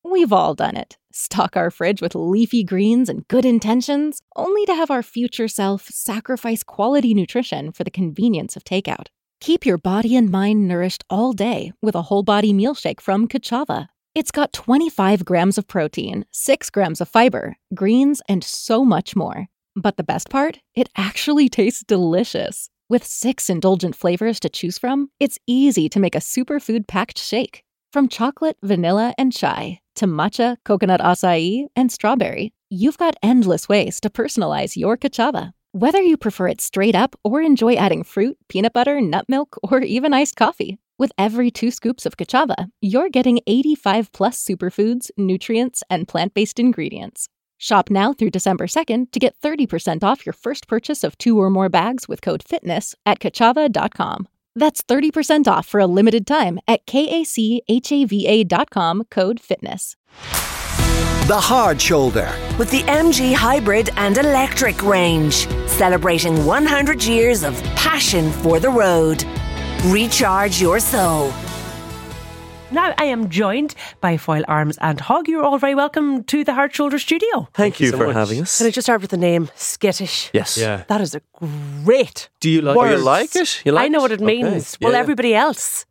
We've all done it. Stock our fridge with leafy greens and good intentions, only to have our future self sacrifice quality nutrition for the convenience of takeout. Keep your body and mind nourished all day with a whole body meal shake from Kachava. It's got 25 grams of protein, 6 grams of fiber, greens, and so much more. But the best part? It actually tastes delicious. With 6 indulgent flavors to choose from, it's easy to make a superfood-packed shake. From chocolate, vanilla, and chai to matcha, coconut acai, and strawberry, you've got endless ways to personalize your Kachava. Whether you prefer it straight up or enjoy adding fruit, peanut butter, nut milk, or even iced coffee, with every 2 scoops of Kachava, you're getting 85 plus superfoods, nutrients, and plant-based ingredients. Shop now through December 2nd to get 30% off your first purchase of 2 or more bags with code FITNESS at kachava.com. That's 30% off for a limited time at kachava.com, code FITNESS. The Hard Shoulder. With the MG Hybrid and Electric range, celebrating 100 years of passion for the road. Recharge your soul. Now I am joined by Foyle Arms and Hog. You're all very welcome to the Hard Shoulder studio. Thank you for having us. Can I just start with the name Skittish? Yes. Yeah. That is a great Do you like, word. you like it? You like I know what it Okay. means. Well, Yeah. everybody else.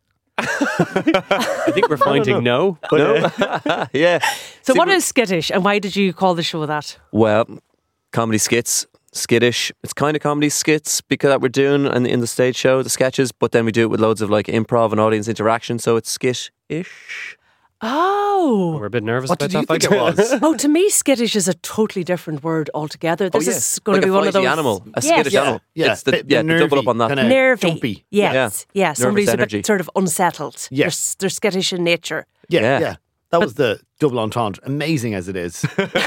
I think we're finding no. No? Yeah. So See, what is Skittish and why did you call the show that? Well, comedy skits, skittish. It's kind of comedy skits because that we're doing in the stage show, the sketches, but then we do it with loads of like improv and audience interaction, so it's skit-ish. Oh. We're a bit nervous What about did you that. think it was? Oh, to me, skittish is a totally different word altogether. This is going like to be a one of flighty those animal, a Yes. skittish animal. Yeah, It's the, bit yeah, double up on that. kinda Nervy. jumpy. Yes. Yeah. Somebody's a energy. bit sort of unsettled. Yeah. They're skittish in nature. Yeah. That was the double entendre, amazing as it is.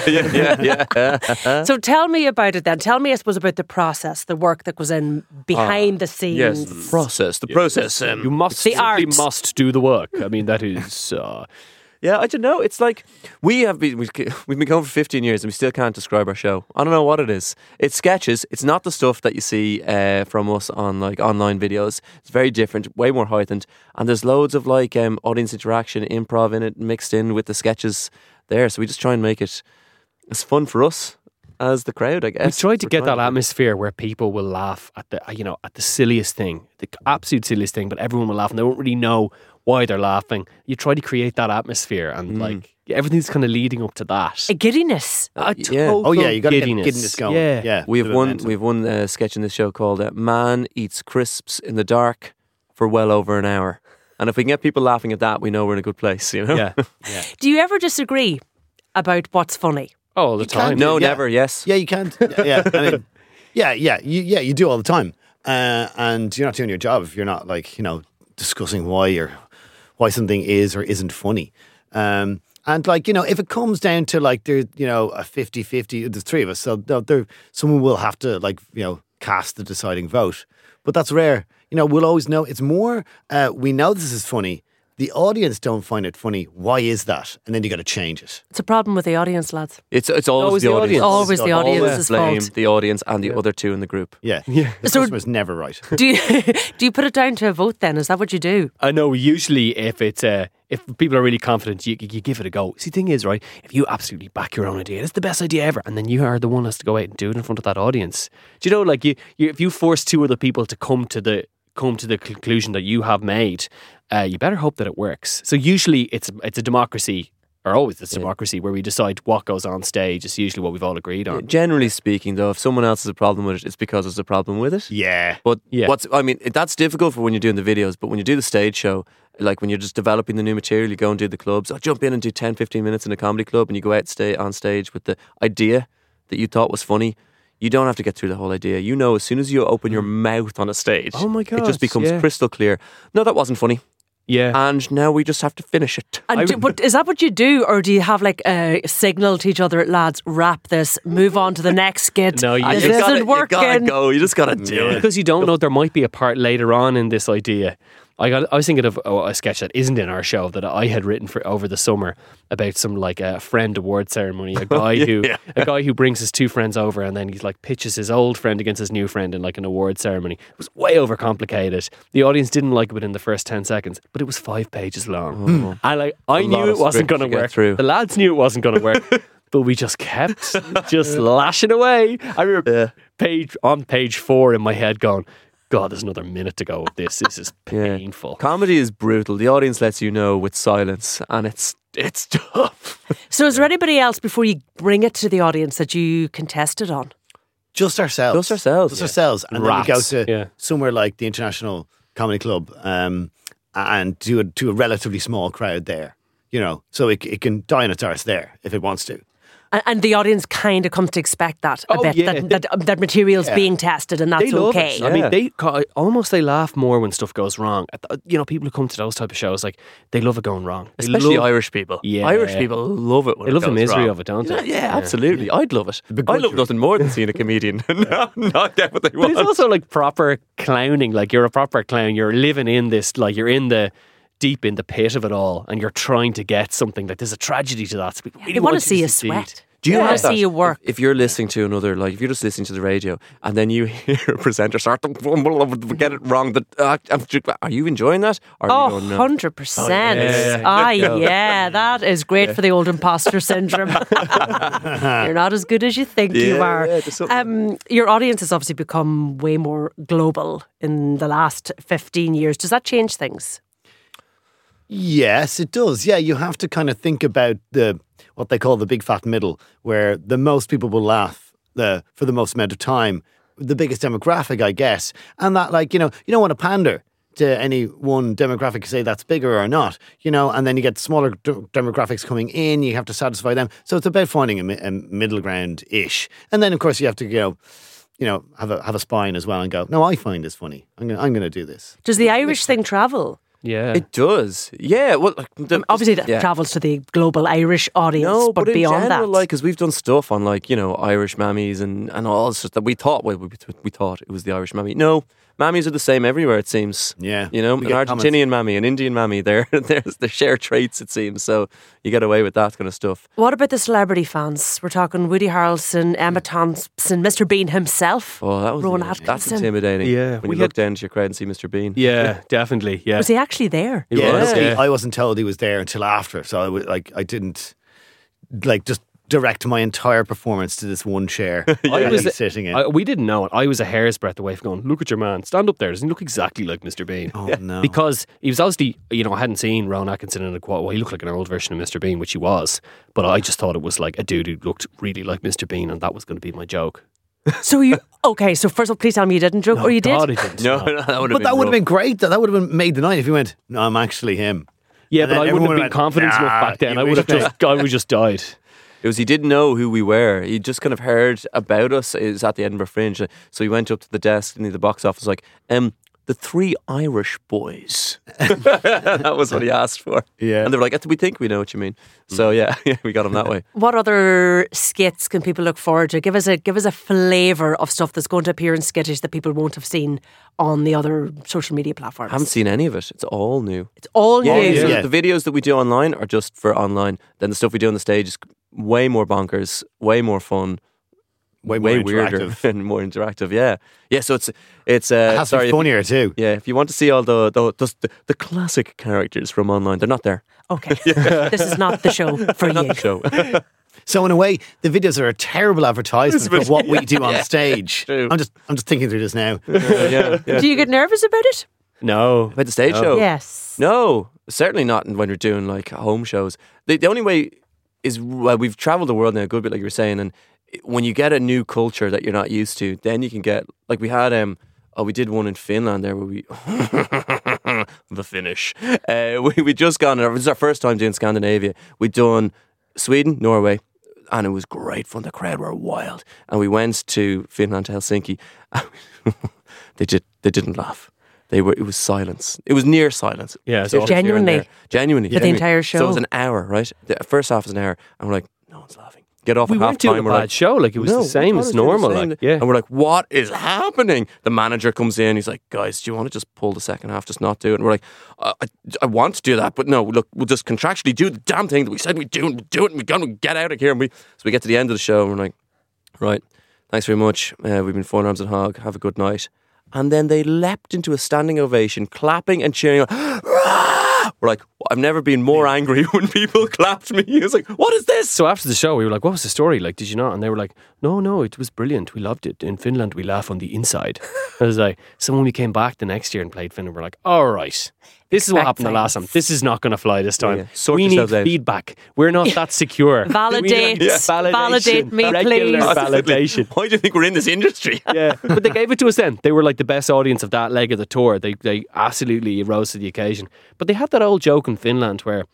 yeah. So tell me about it then. Tell me, I suppose, about the process, the work that goes in behind the scenes. yes, The process. You must The simply art. must do the work. I mean, that is. Yeah, I don't know. It's like we've been going for 15 years and we still can't describe our show. I don't know what it is. It's sketches. It's not the stuff that you see from us on like online videos. It's very different, way more heightened, and there's loads of like audience interaction, improv in it, mixed in with the sketches there. So we just try and make it as fun for us as the crowd, I guess. We tried to We're get trying that to- atmosphere where people will laugh at the silliest thing, the absolute silliest thing, but everyone will laugh and they won't really know why they're laughing. You try to create that atmosphere and like everything's kind of leading up to that. A giddiness. Yeah. Oh yeah, you got to get giddiness. giddiness going. Yeah. We've won a sketch in this show called "Man Eats Crisps in the Dark" for well over an hour, and if we can get people laughing at that, we know we're in a good place. You know? Yeah. Do you ever disagree about what's funny? All the time. No, Yeah. never. Yes. Yeah, you can't. Yeah, I mean, you do all the time, and you're not doing your job if you're not like discussing why something is or isn't funny. And like if it comes down to like there's a 50-50, there's 3 of us, so someone will have to cast the deciding vote, but that's rare. We'll always know it's more. We know this is funny. The audience don't find it funny. Why is that? And then you got to change it. It's a problem with the audience, lads. It's always the audience. Always the Always audience's blame fault. the audience and the other 2 in the group. Yeah. The So- customer's never right. Do you put it down to a vote then? Is that what you do? I know usually if it's if people are really confident, you give it a go. See, the thing is, right, if you absolutely back your own idea, it's the best idea ever, and then you are the one who has to go out and do it in front of that audience. Do you know, like if you force 2 other people to come to the conclusion that you have made, you better hope that it works. So usually it's a democracy, or always it's a democracy, where we decide what goes on stage. It's usually what we've all agreed on. Generally speaking, though, if someone else has a problem with it, it's because there's a problem with it. Yeah. But Yeah. that's difficult for when you're doing the videos, but when you do the stage show, like when you're just developing the new material, you go and do the clubs. I'll jump in and do 10-15 minutes in a comedy club, and you go out on stage with the idea that you thought was funny. You don't have to get through the whole idea. As soon as you open your mouth on a stage, Oh my it God, just becomes yeah. crystal clear. No, that wasn't funny. Yeah. And now we just have to finish it. But is that what you do, or do you have like a signal to each other, lads? Wrap this, move on to the next skit. No, you this just isn't You gotta working. go. You just gotta do it. Because you don't know, there might be a part later on in this idea I was thinking of a sketch that isn't in our show that I had written for over the summer about some like a friend award ceremony. A guy who brings his two friends over and then he's like pitches his old friend against his new friend in like an award ceremony. It was way overcomplicated. The audience didn't like it within the first 10 seconds, but it was 5 pages long. I knew it wasn't going to work. The lads knew it wasn't going to work. But we just kept just lashing away. I remember page 4 in my head going, God, there's another minute to go with this. This is painful. Comedy is brutal. The audience lets you know with silence, and it's tough. So is there anybody else before you bring it to the audience that you contested on? Just ourselves. And then we go to somewhere like the International Comedy Club and do a relatively small crowd there. You know, so it can die on its arse there if it wants to. And the audience kind of comes to expect that a bit, that material's being tested and that's okay. I mean, they laugh more when stuff goes wrong. You know, people who come to those type of shows, like, they love it going wrong. Especially Irish people. Yeah. Irish people love it when they love the misery wrong. of it, don't they? Yeah, absolutely. I'd love it. I love nothing more than seeing a comedian not get what they want. But it's also like proper clowning. Like, you're a proper clown. You're living in this, like, you're deep in the pit of it all, and you're trying to get something. Like, there's a tragedy to that. So people really they want to see you sweat. Do you want to see you work? If you're listening to another, like, if you're just listening to the radio and then you hear a presenter start to get it wrong, are you enjoying that? Or 100%. Yeah, that is great for the old imposter syndrome. You're not as good as you think you are. Your audience has obviously become way more global in the last 15 years. Does that change things? Yes, it does. Yeah, you have to kind of think about what they call the big fat middle, where the most people will laugh for the most amount of time, the biggest demographic, I guess. And that, like, you don't want to pander to any one demographic to say that's bigger or not, and then you get smaller demographics coming in, you have to satisfy them. So it's about finding a middle ground-ish. And then, of course, you have to, have a spine as well and go, no, I find this funny. I'm going to do this. Does the Irish thing travel? Yeah, it does. Yeah, well, obviously that travels to the global Irish audience, but beyond general, that, like, because we've done stuff on, like, Irish mammies and all sorts that we thought it was the Irish mammy. No, mammies are the same everywhere, it seems. Yeah, an Argentinian mammy, an Indian mammy, they share traits, it seems. So you get away with that kind of stuff. What about the celebrity fans? We're talking Woody Harrelson, Emma Thompson, Mr. Bean himself. Oh, that was Rowan Atkinson. That's intimidating. Yeah, when you look down to your crowd and see Mr. Bean. Yeah, definitely. Yeah, was he actually there? He was. Yeah. I wasn't told he was there until after, so I didn't just direct my entire performance to this one chair I was sitting in. We didn't know it. I was a hair's breadth away from going, look at your man, stand up there. Doesn't he look exactly like Mr. Bean? Oh, no. Because he was obviously, I hadn't seen Rowan Atkinson in a quite well, he looked like an old version of Mr. Bean, which he was. But I just thought it was like a dude who looked really like Mr. Bean, and that was going to be my joke. So so first of all, please tell me you didn't joke, or you did? God, I didn't. No, that would have been great. That would have made the night if you went, no, I'm actually him. Yeah, And but then I wouldn't have been went, confident "Nah, enough back then. you I would have just died. It was he didn't know who we were. He just kind of heard about us. It was at the Edinburgh Fringe. So he went up to the desk in the box office like, the 3 Irish boys. That was what he asked for. Yeah. And they were like, we think we know what you mean. So yeah, we got him that way. What other skits can people look forward to? Give us a flavour of stuff that's going to appear in sketches that people won't have seen on the other social media platforms. I haven't seen any of it. It's all new. It's all new. Yeah. The videos that we do online are just for online. Then the stuff we do on the stage is way more bonkers, way more fun. Way weirder and more interactive. Yeah. So it's it has to be funnier too. Yeah, if you want to see all the classic characters from online, they're not there. Okay, this is not the show for not you. The show. So in a way, the videos are a terrible advertisement for what we do on stage. True. I'm just thinking through this now. Yeah. Do you get nervous about it? No. About the stage show? Yes. No, certainly not when you're doing like home shows. The only way is, well, we've travelled the world now a good bit, like you were saying, and when you get a new culture that you're not used to, then you can get, like we had we did one in Finland there where we the Finnish. We just gone. It was our first time doing Scandinavia. We'd done Sweden, Norway, and it was great fun. The crowd were wild, and we went to Finland, to Helsinki. They didn't laugh. It was silence. It was near silence. Yeah, so genuinely for the entire show. So it was an hour, right? The first half was an hour, and we're like, no one's laughing. get off We at weren't half doing time. a bad show. Like, it was No, the we same thought as it was doing the normal. same. Like, yeah. And we're like, what is happening? The manager comes in. He's like, guys, do you want to just pull the second half, just not do it? And we're like, I want to do that, but no, look, we'll just contractually do the damn thing that we said we'd do, and do it, and we're going to get out of here. So we get to the end of the show, and we're like, right, thanks very much. We've been Four Arms and Hog. Have a good night. And then they leapt into a standing ovation, clapping and cheering. We're like, I've never been more angry when people clapped me. It was like, what is this? So after the show, we were like, what was the story? Like, did you not? And they were like, no, it was brilliant. We loved it. In Finland, we laugh on the inside. I was like, so when we came back the next year and played Finland, we're like, all right, this is what happened the last time. This is not going to fly this time. Yeah. Sort We need yourselves out. feedback. We're not that secure. Validate. We need Validate me, regular please. validation. Why do you think we're in this industry? Yeah, but they gave it to us then. They were like the best audience of that leg of the tour. They absolutely rose to the occasion. But they had that old joke in Finland where,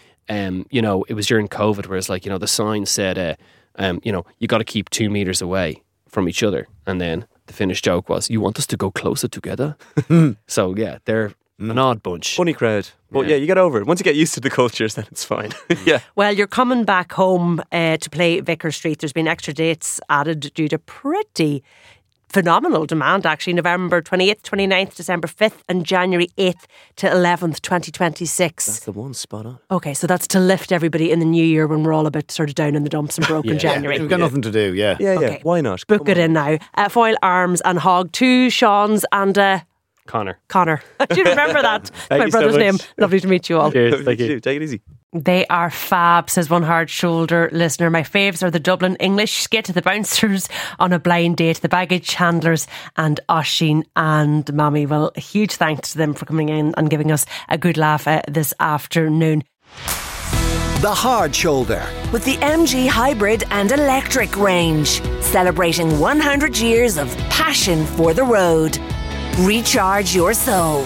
it was during COVID, where it's like, the sign said, you got to keep 2 meters away from each other. And then the Finnish joke was, you want us to go closer together? So yeah, they're an odd bunch. Funny crowd. But yeah, you get over it. Once you get used to the cultures, then it's fine. Yeah. Well, you're coming back home to play Vicar Street. There's been extra dates added due to pretty phenomenal demand, actually. November 28th, 29th, December 5th and January 8th to 11th, 2026. That's the one, spot on. Okay, so that's to lift everybody in the new year when we're all a bit sort of down in the dumps and broke in January. We've got nothing to do, yeah. Yeah, Okay. why not? Book it in now. Foil Arms and Hog, 2 Sean's and Connor. Connor. Do you remember that? Thank My you so brother's much. name. Lovely to meet you all. Cheers, thank you. Take it easy. They are fab, says one hard shoulder listener. My faves are the Dublin English skit, the bouncers on a blind date, the baggage handlers, and Oisín and Mommy. Well, a huge thanks to them for coming in and giving us a good laugh this afternoon. The Hard Shoulder. With the MG Hybrid and Electric range, celebrating 100 years of passion for the road. Recharge your soul.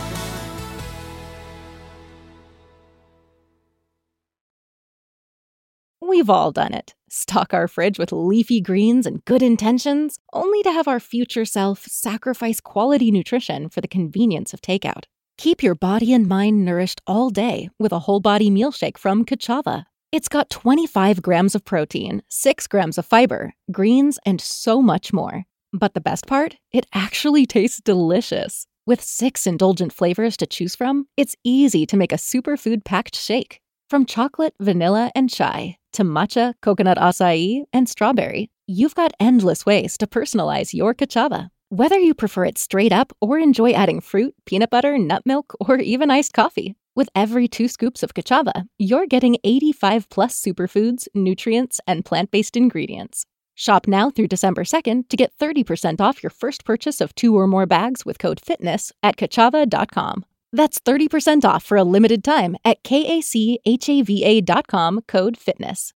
We've all done it. Stock our fridge with leafy greens and good intentions, only to have our future self sacrifice quality nutrition for the convenience of takeout. Keep your body and mind nourished all day with a whole body meal shake from Kachava. It's got 25 grams of protein, 6 grams of fiber, greens, and so much more. But the best part? It actually tastes delicious. With 6 indulgent flavors to choose from, it's easy to make a superfood-packed shake. From chocolate, vanilla, and chai to matcha, coconut acai, and strawberry, you've got endless ways to personalize your Kachava. Whether you prefer it straight up or enjoy adding fruit, peanut butter, nut milk, or even iced coffee, with every 2 scoops of Kachava, you're getting 85 plus superfoods, nutrients, and plant-based ingredients. Shop now through December 2nd to get 30% off your first purchase of 2 or more bags with code FITNESS at kachava.com. That's 30% off for a limited time at kachava.com, code FITNESS.